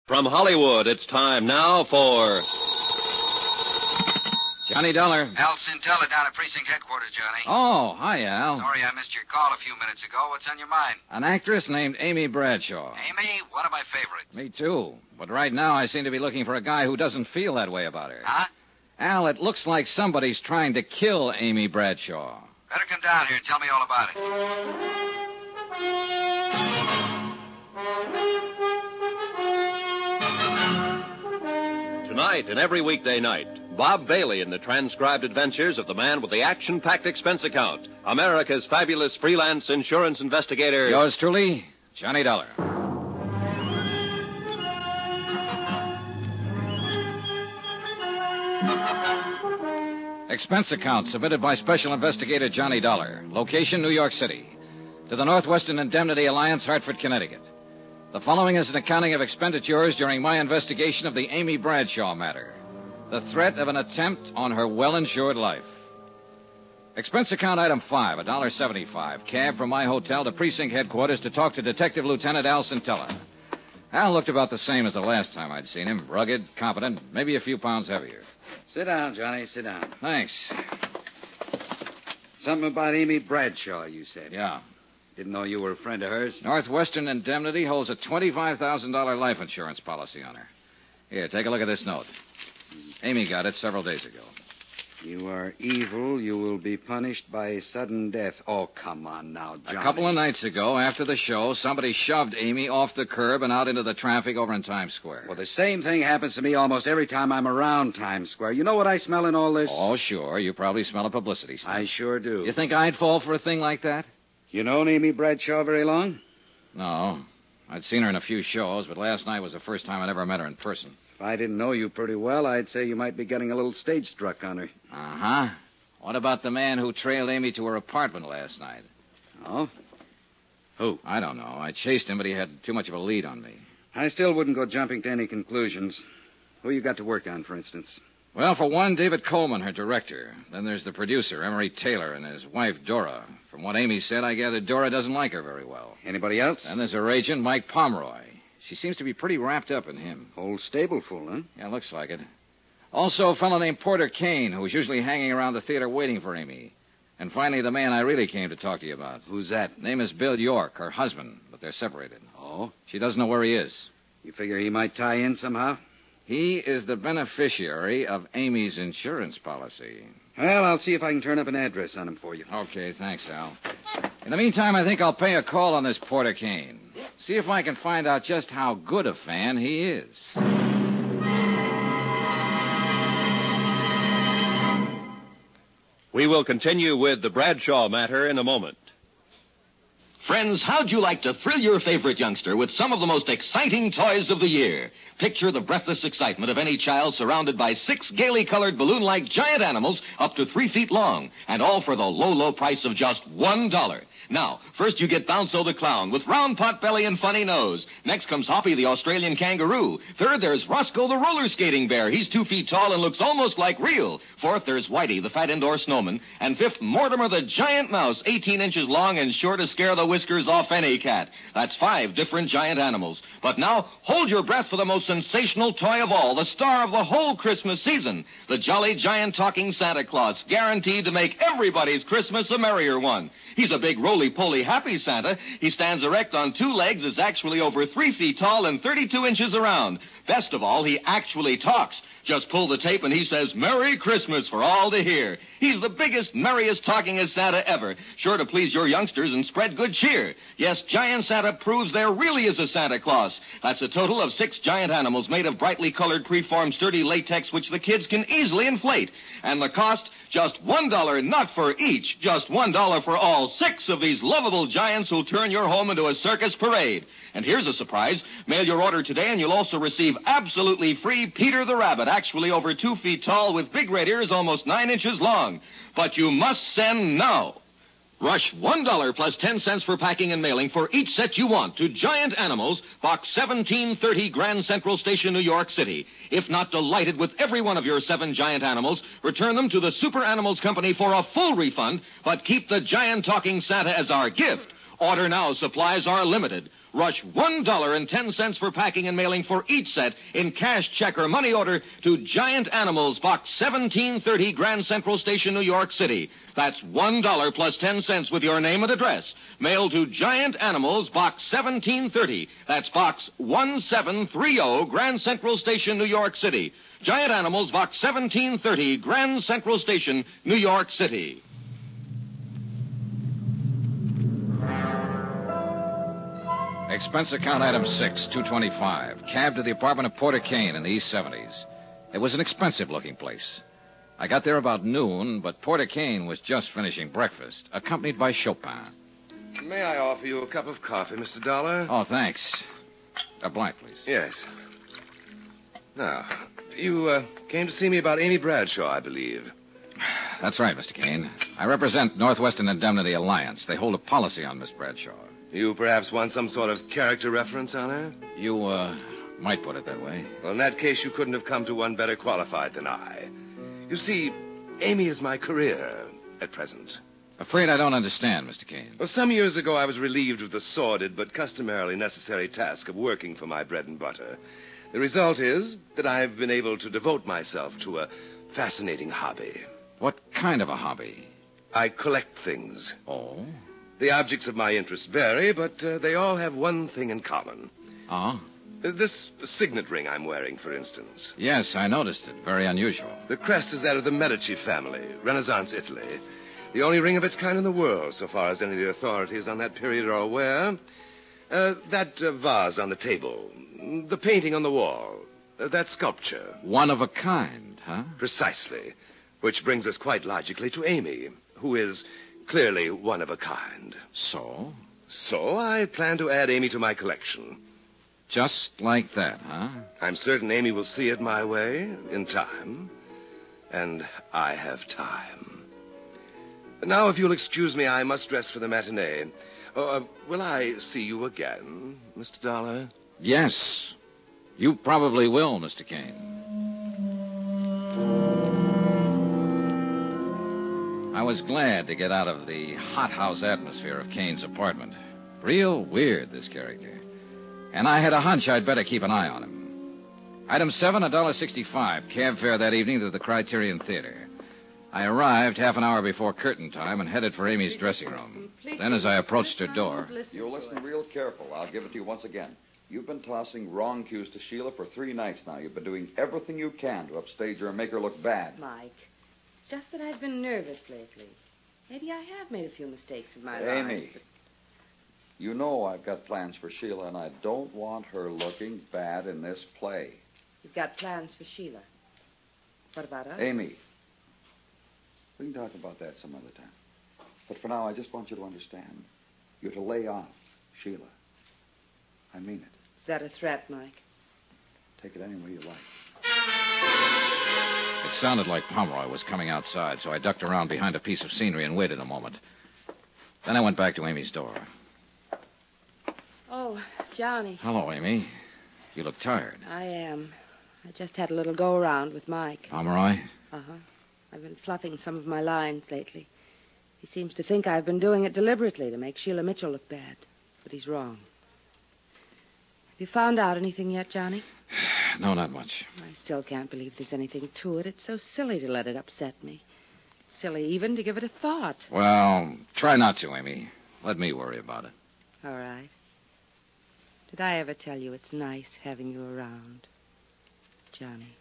From Hollywood, it's time now for... Johnny Dollar. Al Cintella down at precinct headquarters, Johnny. Oh, hi, Al. Sorry I missed your call a few minutes ago. What's on your mind? An actress named Amy Bradshaw. Amy? One of my favorites. Me too. But right now I seem to be looking for a guy who doesn't feel that way about her. Huh? Al, it looks like somebody's trying to kill Amy Bradshaw. Better come down here and tell me all about it. Tonight and every weekday night, Bob Bailey in the transcribed adventures of the man with the action-packed expense account, America's fabulous freelance insurance investigator... Yours truly, Johnny Dollar. Expense account submitted by Special Investigator Johnny Dollar. Location, New York City. To the Northwestern Indemnity Alliance, Hartford, Connecticut. The following is an accounting of expenditures during my investigation of the Amy Bradshaw matter. The threat of an attempt on her well-insured life. Expense account item 5, $1.75. Cab from my hotel to precinct headquarters to talk to Detective Lieutenant Al Cintella. Al looked about the same as the last time I'd seen him. Rugged, competent, maybe a few pounds heavier. Sit down, Johnny. Sit down. Thanks. Something about Amy Bradshaw, you said. Yeah. Didn't know you were a friend of hers. Northwestern Indemnity holds a $25,000 life insurance policy on her. Here, take a look at this note. Amy got it several days ago. You are evil. You will be punished by sudden death. Oh, come on now, Johnny. A couple of nights ago, after the show, somebody shoved Amy off the curb and out into the traffic over in Times Square. Well, the same thing happens to me almost every time I'm around Times Square. You know what I smell in all this? Oh, sure. You probably smell a publicity stunt. I sure do. You think I'd fall for a thing like that? You known Amy Bradshaw very long? No. I'd seen her in a few shows, but last night was the first time I'd ever met her in person. If I didn't know you pretty well, I'd say you might be getting a little stage struck on her. Uh-huh. What about the man who trailed Amy to her apartment last night? Oh? Who? I don't know. I chased him, but he had too much of a lead on me. I still wouldn't go jumping to any conclusions. Who you got to work on, for instance? Well, for one, David Coleman, her director. Then there's the producer, Emery Taylor, and his wife, Dora. From what Amy said, I gather Dora doesn't like her very well. Anybody else? Then there's her agent, Mike Pomeroy. She seems to be pretty wrapped up in him. Whole stable full, huh? Yeah, looks like it. Also, a fellow named Porter Kane, who's usually hanging around the theater waiting for Amy. And finally, the man I really came to talk to you about. Who's that? Name is Bill York, her husband, but they're separated. Oh? She doesn't know where he is. You figure he might tie in somehow? He is the beneficiary of Amy's insurance policy. Well, I'll see if I can turn up an address on him for you. Okay, thanks, Al. In the meantime, I think I'll pay a call on this Porter Kane. See if I can find out just how good a fan he is. We will continue with the Bradshaw matter in a moment. Friends, how'd you like to thrill your favorite youngster with some of the most exciting toys of the year? Picture the breathless excitement of any child surrounded by 6 gaily colored balloon-like giant animals up to 3 feet long, and all for the low, low price of just $1. Now, first you get Bounzo the Clown with round pot belly and funny nose. Next comes Hoppy the Australian Kangaroo. Third, there's Roscoe the Roller Skating Bear. He's 2 feet tall and looks almost like real. Fourth, there's Whitey the Fat Indoor Snowman. And fifth, Mortimer the Giant Mouse, 18 inches long and sure to scare the whiskers off any cat. That's 5 different giant animals. But now, hold your breath for the most sensational toy of all, the star of the whole Christmas season, the jolly giant talking Santa Claus, guaranteed to make everybody's Christmas a merrier one. He's a big roly-poly happy Santa. He stands erect on 2 legs, is actually over 3 feet tall and 32 inches around. Best of all, he actually talks. Just pull the tape and he says, "Merry Christmas" for all to hear. He's the biggest, merriest, talkingest Santa ever. Sure to please your youngsters and spread good cheer. Yes, Giant Santa proves there really is a Santa Claus. That's a total of 6 giant animals made of brightly colored, preformed, sturdy latex which the kids can easily inflate. And the cost, just $1, not for each, just $1 for all 6 of these lovable giants who'll turn your home into a circus parade. And here's a surprise. Mail your order today and you'll also receive absolutely free Peter the Rabbit, actually over 2 feet tall with big red ears almost 9 inches long. But you must send now. Rush $1 plus 10 cents for packing and mailing for each set you want to Giant Animals, Box 1730, Grand Central Station, New York City. If not delighted with every one of your 7 giant animals, return them to the Super Animals Company for a full refund, but keep the giant talking Santa as our gift. Order now. Supplies are limited. Rush $1.10 for packing and mailing for each set in cash, check, or money order to Giant Animals, Box 1730, Grand Central Station, New York City. That's $1 plus 10 cents with your name and address. Mail to Giant Animals, Box 1730. That's Box 1730, Grand Central Station, New York City. Giant Animals, Box 1730, Grand Central Station, New York City. Expense account item 6, $225. Cab to the apartment of Porter Kane in the East 70s. It was an expensive-looking place. I got there about noon, but Porter Kane was just finishing breakfast, accompanied by Chopin. May I offer you a cup of coffee, Mr. Dollar? Oh, thanks. A blank, please. Yes. Now, you came to see me about Amy Bradshaw, I believe. That's right, Mr. Kane. I represent Northwestern Indemnity Alliance. They hold a policy on Miss Bradshaw. You perhaps want some sort of character reference on her? You, might put it that way. Well, in that case, you couldn't have come to one better qualified than I. You see, Amy is my career at present. Afraid I don't understand, Mr. Kane. Well, some years ago, I was relieved of the sordid but customarily necessary task of working for my bread and butter. The result is that I've been able to devote myself to a fascinating hobby. What kind of a hobby? I collect things. Oh? The objects of my interest vary, but they all have one thing in common. Oh? This signet ring I'm wearing, for instance. Yes, I noticed it. Very unusual. The crest is that of the Medici family, Renaissance Italy. The only ring of its kind in the world, so far as any of the authorities on that period are aware. That vase on the table, the painting on the wall, that sculpture. One of a kind, huh? Precisely. Which brings us quite logically to Amy, who is clearly one of a kind. So? So I plan to add Amy to my collection. Just like that, huh? I'm certain Amy will see it my way in time. And I have time. Now, if you'll excuse me, I must dress for the matinee. Will I see you again, Mr. Dollar? Yes. You probably will, Mr. Kane. I was glad to get out of the hothouse atmosphere of Kane's apartment. Real weird, this character. And I had a hunch I'd better keep an eye on him. Item 7, $1.65. Cab fare that evening to the Criterion Theater. I arrived half an hour before curtain time and headed for Amy's dressing room. Then, as I approached her door... You're listening real careful. I'll give it to you once again. You've been tossing wrong cues to Sheila for 3 nights now. You've been doing everything you can to upstage her and make her look bad. Mike, it's just that I've been nervous lately. Maybe I have made a few mistakes in my life. Amy, you know I've got plans for Sheila, and I don't want her looking bad in this play. You've got plans for Sheila. What about us? Amy, we can talk about that some other time. But for now, I just want you to understand. You're to lay off Sheila. I mean it. Is that a threat, Mike? Take it any way you like. It sounded like Pomeroy was coming outside, so I ducked around behind a piece of scenery and waited a moment. Then I went back to Amy's door. Oh, Johnny. Hello, Amy. You look tired. I am. I just had a little go-around with Mike. Pomeroy? Uh-huh. I've been fluffing some of my lines lately. He seems to think I've been doing it deliberately to make Sheila Mitchell look bad. But he's wrong. Have you found out anything yet, Johnny? No, not much. I still can't believe there's anything to it. It's so silly to let it upset me. Silly even to give it a thought. Well, try not to, Amy. Let me worry about it. All right. Did I ever tell you it's nice having you around, Johnny?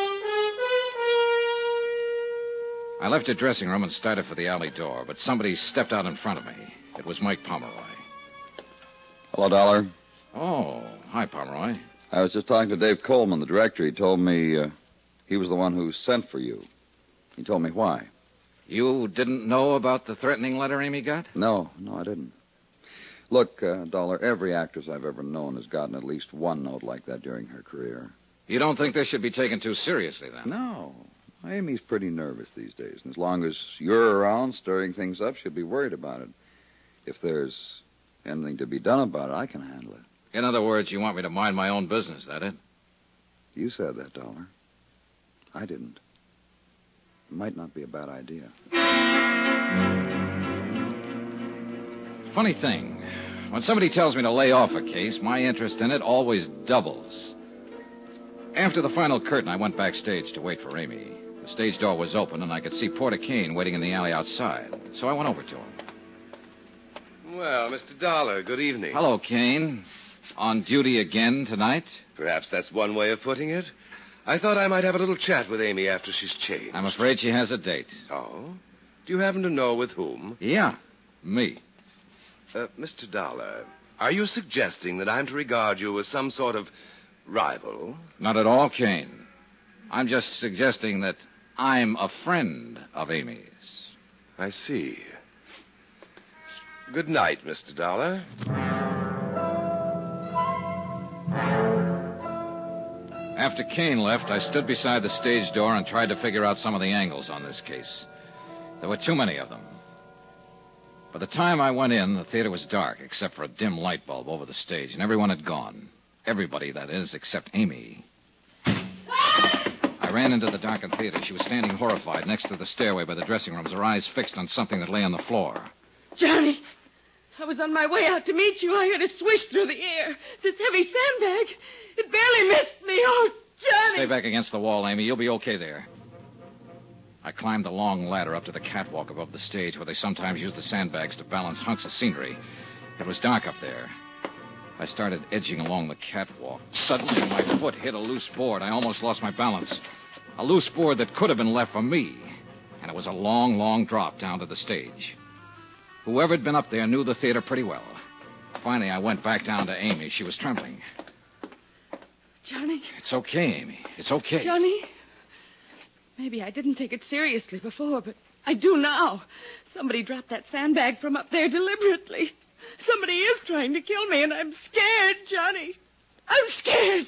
I left her dressing room and started for the alley door, but somebody stepped out in front of me. It was Mike Pomeroy. Hello, Dollar. Oh, hi, Pomeroy. I was just talking to Dave Coleman, the director. He told me he was the one who sent for you. He told me why. You didn't know about the threatening letter Amy got? No, I didn't. Look, Dollar, every actress I've ever known has gotten at least one note like that during her career. You don't think this should be taken too seriously, then? No. Amy's pretty nervous these days, and as long as you're around stirring things up, she'll be worried about it. If there's anything to be done about it, I can handle it. In other words, you want me to mind my own business, that it? You said that, Dollar. I didn't. It might not be a bad idea. Funny thing. When somebody tells me to lay off a case, my interest in it always doubles. After the final curtain, I went backstage to wait for Amy. The stage door was open, and I could see Porter Kane waiting in the alley outside. So I went over to him. Well, Mr. Dollar, good evening. Hello, Kane. On duty again tonight? Perhaps that's one way of putting it. I thought I might have a little chat with Amy after she's changed. I'm afraid she has a date. Oh? Do you happen to know with whom? Yeah, me. Mr. Dollar, are you suggesting that I'm to regard you as some sort of rival? Not at all, Kane. I'm just suggesting that I'm a friend of Amy's. I see. Good night, Mr. Dollar. After Kane left, I stood beside the stage door and tried to figure out some of the angles on this case. There were too many of them. By the time I went in, the theater was dark, except for a dim light bulb over the stage, and everyone had gone. Everybody, that is, except Amy. I ran into the darkened theater. She was standing horrified next to the stairway by the dressing rooms, her eyes fixed on something that lay on the floor. Johnny, I was on my way out to meet you. I heard it swish through the air. This heavy sandbag, it barely missed me. Oh, Johnny! Stay back against the wall, Amy. You'll be okay there. I climbed the long ladder up to the catwalk above the stage where they sometimes use the sandbags to balance hunks of scenery. It was dark up there. I started edging along the catwalk. Suddenly, my foot hit a loose board. I almost lost my balance. A loose board that could have been left for me. And it was a long, long drop down to the stage. Whoever had been up there knew the theater pretty well. Finally, I went back down to Amy. She was trembling. Johnny? It's okay, Amy. It's okay. Johnny? Maybe I didn't take it seriously before, but I do now. Somebody dropped that sandbag from up there deliberately. Somebody is trying to kill me, and I'm scared, Johnny. I'm scared.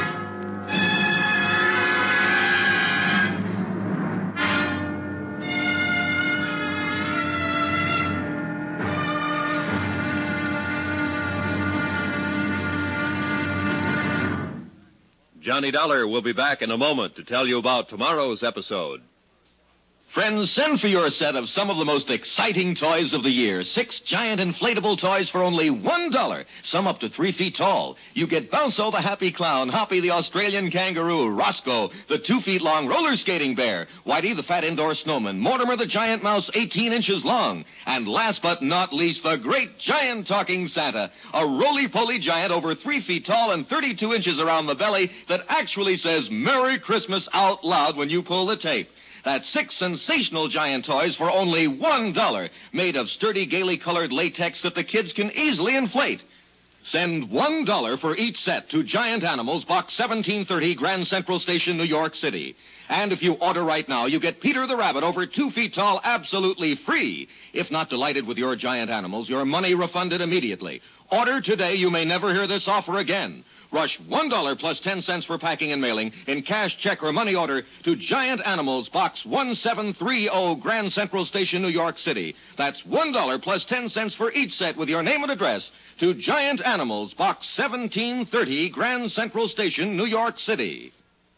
Johnny Dollar will be back in a moment to tell you about tomorrow's episode. Friends, send for your set of some of the most exciting toys of the year. 6 giant inflatable toys for only $1. Some up to 3 feet tall. You get Bounso the Happy Clown, Hoppy the Australian Kangaroo, Roscoe the 2 feet long roller skating bear, Whitey the fat indoor snowman, Mortimer the giant mouse 18 inches long, and last but not least, the great giant talking Santa, a roly-poly giant over 3 feet tall and 32 inches around the belly that actually says Merry Christmas out loud when you pull the tape. That's 6 sensational giant toys for only $1, made of sturdy, gaily colored latex that the kids can easily inflate. Send $1 for each set to Giant Animals, Box 1730, Grand Central Station, New York City. And if you order right now, you get Peter the Rabbit over 2 feet tall absolutely free. If not delighted with your giant animals, your money refunded immediately. Order today. You may never hear this offer again. Rush $1 plus 10 cents for packing and mailing in cash, check, or money order to Giant Animals, Box 1730, Grand Central Station, New York City. That's $1 plus 10 cents for each set with your name and address to Giant Animals, Box 1730, Grand Central Station, New York City.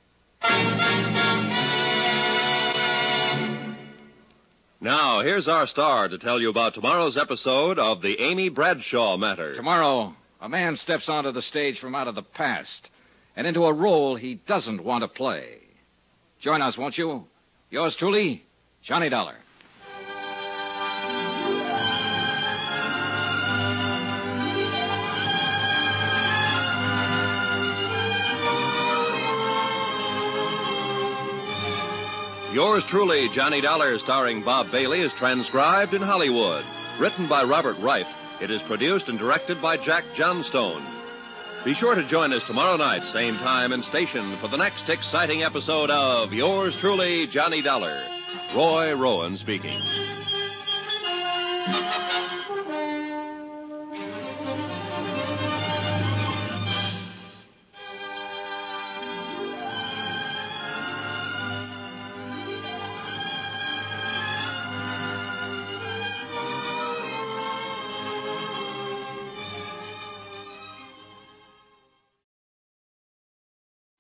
Now, here's our star to tell you about tomorrow's episode of the Amy Bradshaw Matter. Tomorrow, a man steps onto the stage from out of the past and into a role he doesn't want to play. Join us, won't you? Yours truly, Johnny Dollar. Yours truly, Johnny Dollar, starring Bob Bailey, is transcribed in Hollywood. Written by Robert Reif, it is produced and directed by Jack Johnstone. Be sure to join us tomorrow night, same time and station, for the next exciting episode of Yours truly, Johnny Dollar. Roy Rowan speaking.